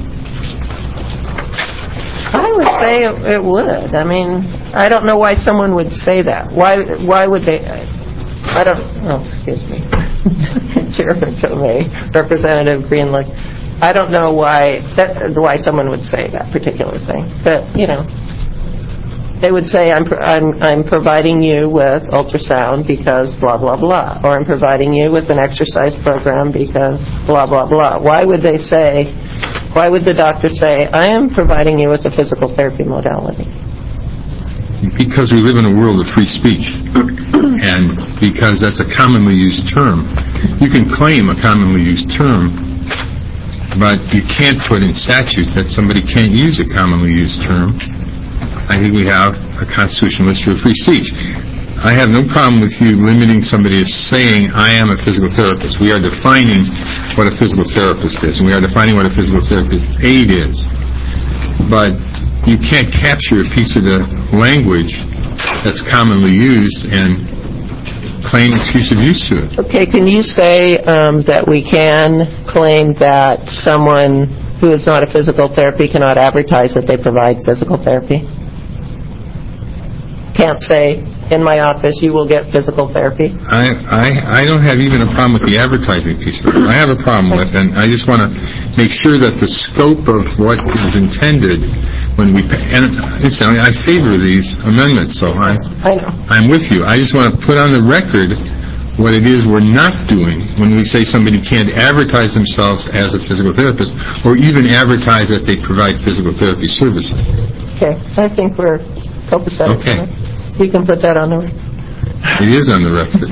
I would say it would. I mean, I don't know why someone would say that. Why would they? I don't. Oh, excuse me, Chairman Tomei, Representative Greenlee. I don't know why someone would say that particular thing. But they would say, I'm providing you with ultrasound because blah blah blah, or I'm providing you with an exercise program because blah blah blah. Why would they say? Why would the doctor say, I am providing you with a physical therapy modality? Because we live in a world of free speech, and because that's a commonly used term. You can claim a commonly used term, but you can't put in statute that somebody can't use a commonly used term. I think we have a constitutional issue of free speech. I have no problem with you limiting somebody as saying, I am a physical therapist. We are defining what a physical therapist is, and we are defining what a physical therapist aid is. But you can't capture a piece of the language that's commonly used and claim exclusive use to it. Okay, can you say that we can claim that someone who is not a physical therapy cannot advertise that they provide physical therapy? Can't say, in my office, you will get physical therapy? I don't have even a problem with the advertising piece of it. I have a problem with, and I just want to make sure that the scope of what is intended when we, and incidentally, I favor these amendments, so I know. I'm with you. I just want to put on the record what it is we're not doing when we say somebody can't advertise themselves as a physical therapist or even advertise that they provide physical therapy services. Okay, I think we're copacetic. Okay. You can put that on the record. It is on the record.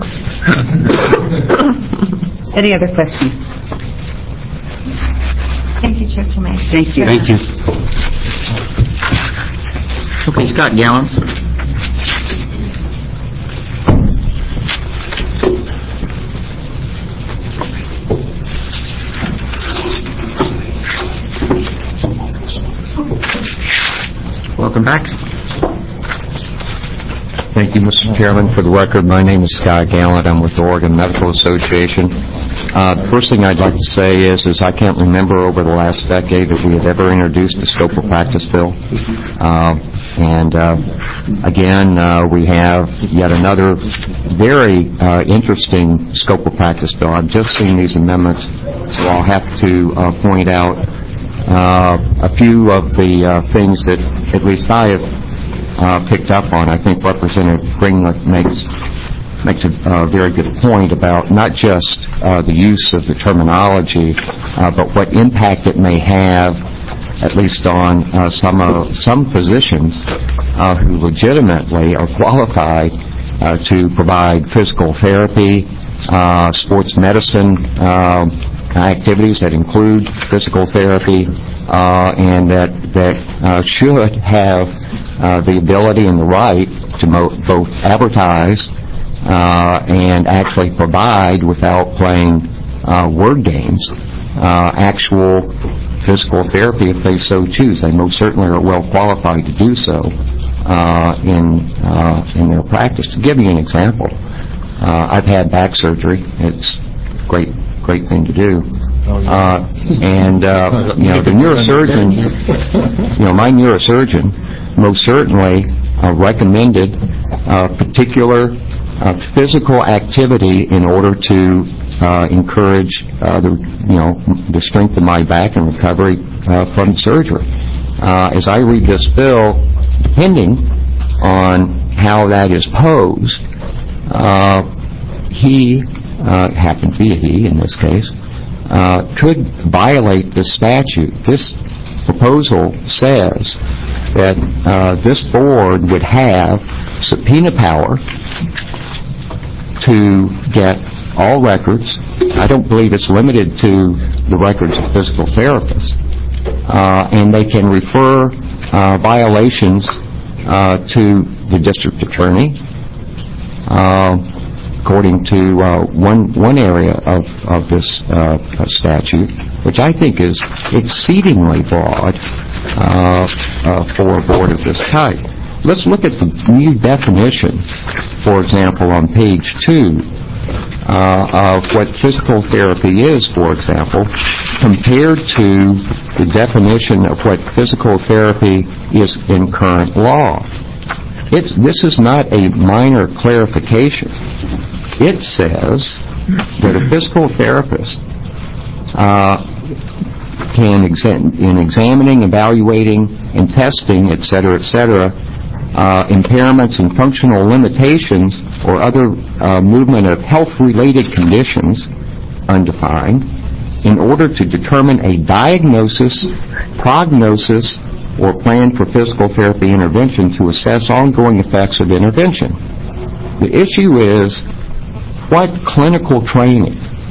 Any other questions? Thank you, Chair Tomei. Thank you. Thank you. Okay, Scott Gallen. Welcome back. Thank you, Mr. Chairman. For the record, my name is Scott Gallant. I'm with the Oregon Medical Association. The first thing I'd like to say is I can't remember over the last decade that we have ever introduced a scope of practice bill. Again, we have yet another very interesting scope of practice bill. I've just seen these amendments, so I'll have to point out a few of the things that at least I have picked up on. I think Representative Greenlee makes a very good point about not just the use of the terminology but what impact it may have, at least on some physicians who legitimately are qualified to provide physical therapy, sports medicine activities that include physical therapy, and that should have the ability and the right to both advertise and actually provide, without playing word games, actual physical therapy if they so choose. They most certainly are well qualified to do so in their practice. To give you an example, I've had back surgery. It's a great thing to do. The neurosurgeon, my neurosurgeon most certainly recommended particular physical activity in order to encourage the strength of my back and recovery from surgery. As I read this bill, depending on how that is posed, he happened to be a he in this case, could violate this statute. This proposal says that this board would have subpoena power to get all records. I don't believe it's limited to the records of physical therapists. And they can refer violations to the district attorney, according to one area of this statute, which I think is exceedingly broad for a board of this type. Let's look at the new definition, for example, on page 2 of what physical therapy is, for example, compared to the definition of what physical therapy is in current law. This is not a minor clarification. It says that a physical therapist can, in examining, evaluating, and testing, etc., impairments and functional limitations or other movement of health-related conditions, undefined, in order to determine a diagnosis, prognosis, or plan for physical therapy intervention to assess ongoing effects of intervention. The issue is, what clinical training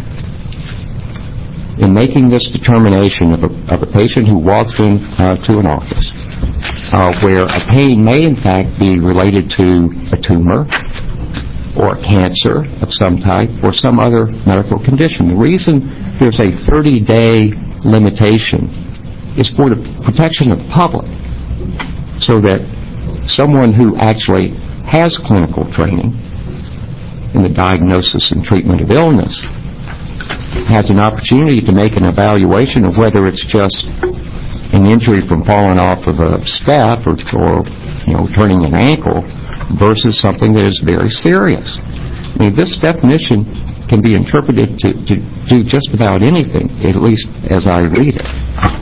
in making this determination of a patient who walks into an office where a pain may in fact be related to a tumor or a cancer of some type or some other medical condition. The reason there's a 30-day limitation is for the protection of the public, so that someone who actually has clinical training in the diagnosis and treatment of illness has an opportunity to make an evaluation of whether it's just an injury from falling off of a step or turning an ankle versus something that is very serious. I mean, this definition can be interpreted to do just about anything, at least as I read it.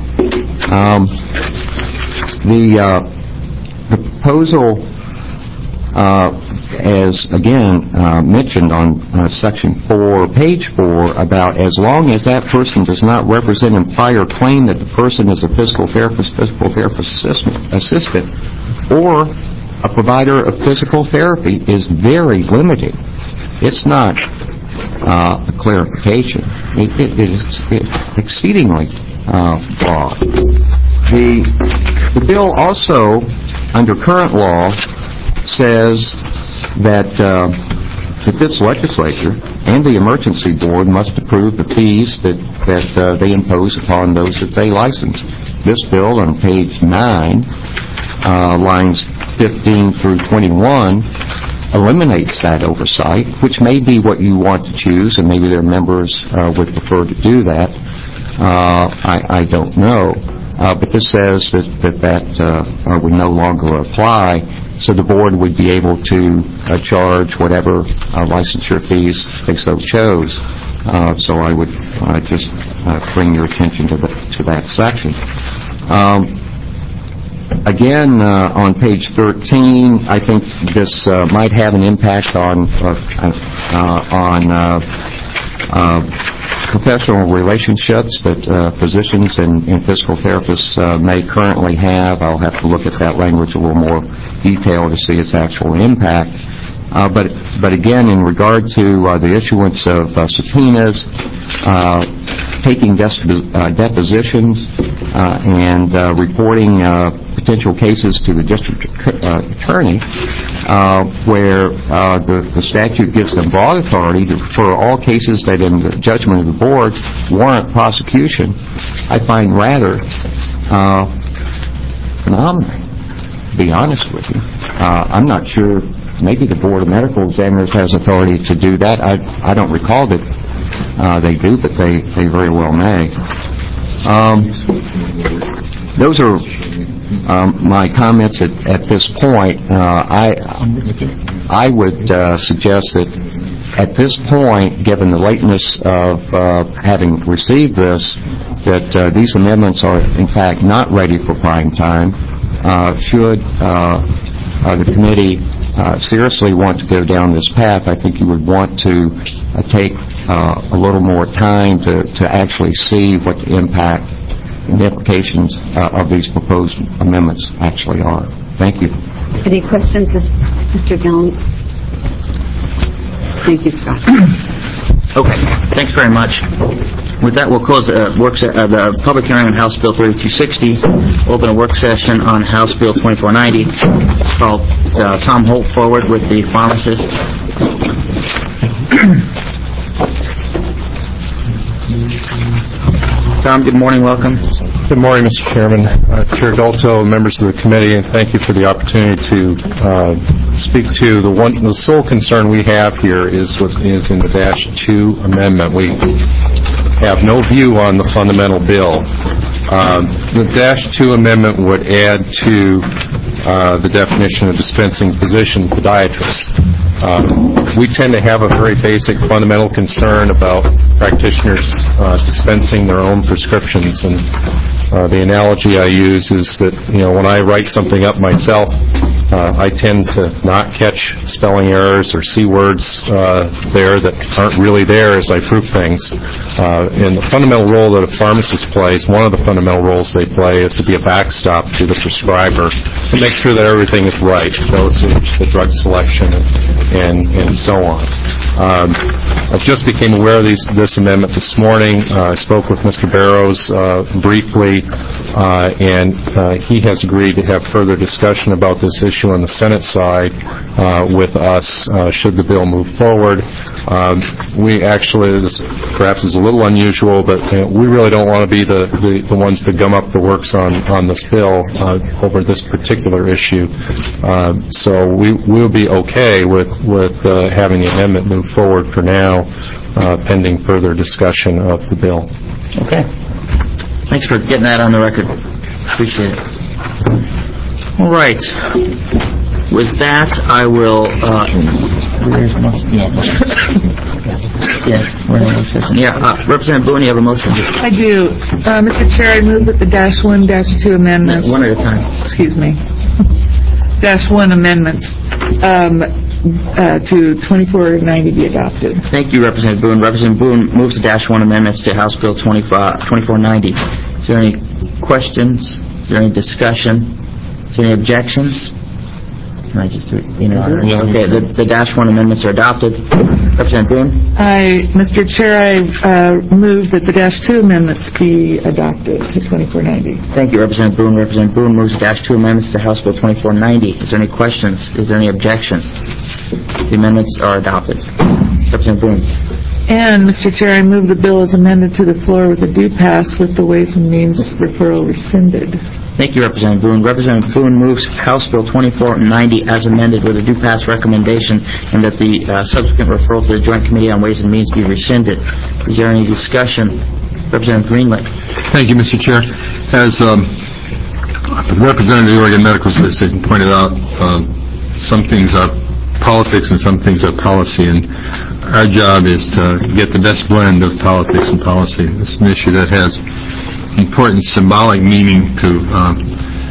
The proposal, as again mentioned on section 4, page 4, about as long as that person does not represent, imply, or claim that the person is a physical therapist assistant, or a provider of physical therapy, is very limiting. It's not a clarification. It is exceedingly broad. The bill also, under current law, says that this legislature and the emergency board must approve the fees that they impose upon those that they license. This bill on page 9, lines 15 through 21, eliminates that oversight, which may be what you want to choose, and maybe their members would prefer to do that. I don't know. But this says that would no longer apply, so the board would be able to charge whatever licensure fees they so chose. So I would just bring your attention to that section. Again, on page 13, I think this might have an impact on professional relationships that physicians and physical therapists may currently have. I'll have to look at that language a little more detail to see its actual impact. But again, in regard to the issuance of subpoenas, taking depositions, and reporting potential cases to the district attorney, where the statute gives them broad authority for all cases that, in the judgment of the board, warrant prosecution, I find rather phenomenal, to be honest with you. I'm not sure. Maybe the Board of Medical Examiners has authority to do that. I don't recall that they do, but they very well may. Those are my comments at this point. I would suggest that at this point, given the lateness of having received this, that these amendments are in fact not ready for prime time. Should the committee seriously want to go down this path, I think you would want to take a little more time to actually see what the impact and the implications of these proposed amendments actually are. Thank you. Any questions of Mr. Gillum? Thank you, Scott. Okay, thanks very much. With that, we'll close the public hearing on House Bill 3260, open a work session on House Bill 2490. Call Tom Holt forward with the pharmacist. Tom, good morning, welcome. Good morning, Mr. Chairman, Chair Dalto, members of the committee, and thank you for the opportunity to speak to the sole concern we have here is what is in the -2 amendment. We have no view on the fundamental bill. The -2 amendment would add to the definition of dispensing physician podiatrist. We tend to have a very basic fundamental concern about practitioners dispensing their own prescriptions, and the analogy I use is that, when I write something up myself, I tend to not catch spelling errors or C words there that aren't really there as I proof things. And the fundamental role that a pharmacist plays, one of the fundamental roles they play, is to be a backstop to the prescriber to make sure that everything is right, dosage, the drug selection, and so on. I just became aware of this amendment this morning. I spoke with Mr. Barrows briefly, and he has agreed to have further discussion about this issue on the Senate side with us should the bill move forward. We actually, this perhaps is a little unusual, but we really don't want to be the ones to gum up the works on this bill over this particular issue. So we'll be okay with having the amendment move forward for now, pending further discussion of the bill. Okay. Thanks for getting that on the record. Appreciate it. All right. With that, I will... Representative Boone, you have a motion? I do. Mr. Chair, I move that the -1, -2 amendments... One at a time. Excuse me. -1 amendments to 2490 be adopted. Thank you, Representative Boone. Representative Boone moves the -1 amendments to House Bill 2490. Is there any questions? Is there any discussion? Is there any objections? Can I just do it? Okay, the -1 amendments are adopted. Representative Boone? Mr. Chair, I move that the -2 amendments be adopted to 2490. Thank you, Representative Boone. Representative Boone moves the -2 amendments to House Bill 2490. Is there any questions? Is there any objection? The amendments are adopted. Representative Boone? And, Mr. Chair, I move the bill is amended to the floor with a due pass with the Ways and Means referral rescinded. Thank you, Representative Boone. Representative Boone moves House Bill 2490 as amended with a due pass recommendation, and that the subsequent referral to the Joint Committee on Ways and Means be rescinded. Is there any discussion? Representative Greenlee. Thank you, Mr. Chair. As Representative of the Oregon Medical Association pointed out, some things are politics and some things are policy, and our job is to get the best blend of politics and policy. This is an issue that has important symbolic meaning to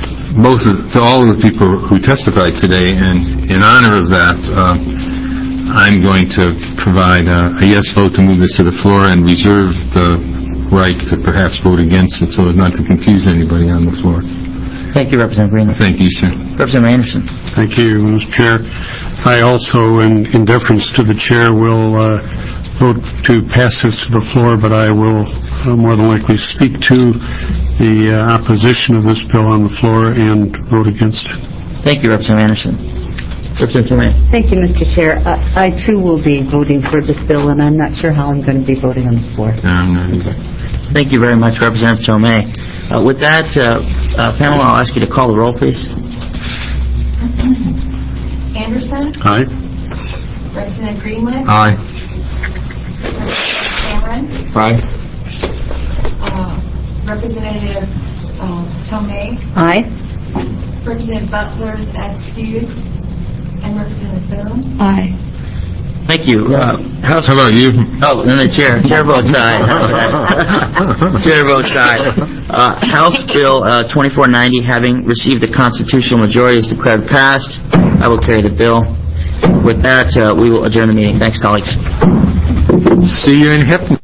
all of the people who testified today, and in honor of that, I'm going to provide a yes vote to move this to the floor and reserve the right to perhaps vote against it so as not to confuse anybody on the floor. Thank you, Representative Greenlee. Thank you, sir. Representative Anderson. Thank you, Mr. Chair. I also, in deference to the chair, will vote to pass this to the floor, but I will more than likely speak to the opposition of this bill on the floor and vote against it. Thank you, Representative Anderson. Representative Tomei. Thank you, Mr. Chair. I, too, will be voting for this bill, and I'm not sure how I'm going to be voting on the floor. I'm not either. Thank you very much, Representative Tomei. With that, panel, I'll ask you to call the roll, please. Anderson? Aye. Representative Greenlee? Aye. Representative Cameron? Aye. Representative Tomei? Aye. Representative Butler's excused? And Representative Boone? Aye. Thank you. How about you? Oh, and the chair. Chair votes aye. Chair votes aye. House Bill 2490, having received a constitutional majority, is declared passed. I will carry the bill. With that, we will adjourn the meeting. Thanks, colleagues. See you in Hypno.